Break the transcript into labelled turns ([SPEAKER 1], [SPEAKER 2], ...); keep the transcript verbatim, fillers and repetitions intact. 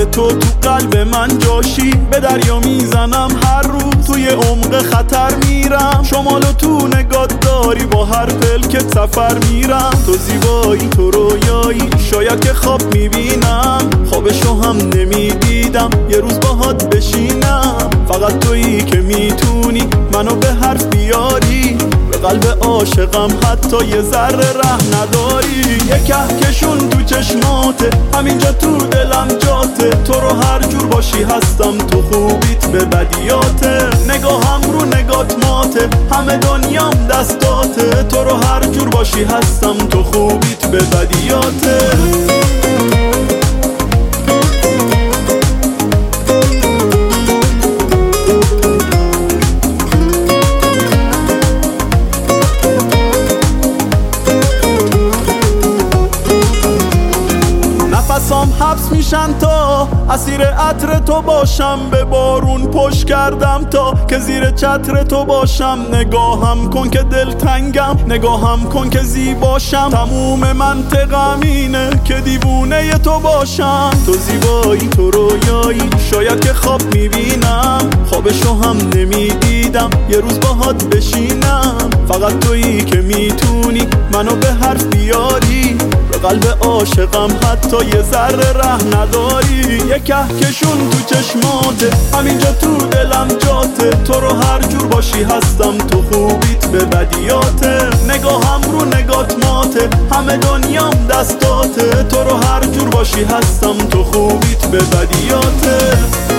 [SPEAKER 1] تو تو قلب من جاشی، به دریا میزنم هر روز، توی عمق خطر میرم، شمال و تو نگات داری، با هر پلکت سفر میرم. تو زیبایی تو رویایی، شاید که خواب میبینم، خوابشو هم نمیدیدم یه روز باهات بشینم. فقط تویی که میتونی منو به حرف بیاری، به قلب عاشقم حتی یه ذره ره نداری. یه کهکشون تو چشماته، همینجا تو دلم جاته، تو رو هر جور باشی هستم، تو خوبیت به بدیاته. نگاهم رو نگات ماته، همه دنیام دستاته، تو رو هر جور باشی هستم، تو خوبیت به بدیاته. نفسام حبس میشن تا اسیر عطر تو باشم، به بارون پشت کردم تا که زیر چتر تو باشم. نگاهم کن که دلتنگم، نگاهم کن که زیباشم، تموم منطقم اینه که دیوونه تو باشم. تو زیبایی تو رویایی، شاید که خواب میبینم، خوابشو هم نمیدیدم یه روز باهات بشینم. فقط تویی که میتونی منو به حرف بیاری، به قلب عاشقم حتی یه ذره ره نداری. یه کهکشون تو چشماته، همینجا تو دلم جاته، تو رو هر جور باشی هستم، تو خوبیت به بدیاته. نگاهم رو نگات ماته، همه دنیام دستاته، تو رو هر جور باشی هستم، تو خوبیت به بدیاته.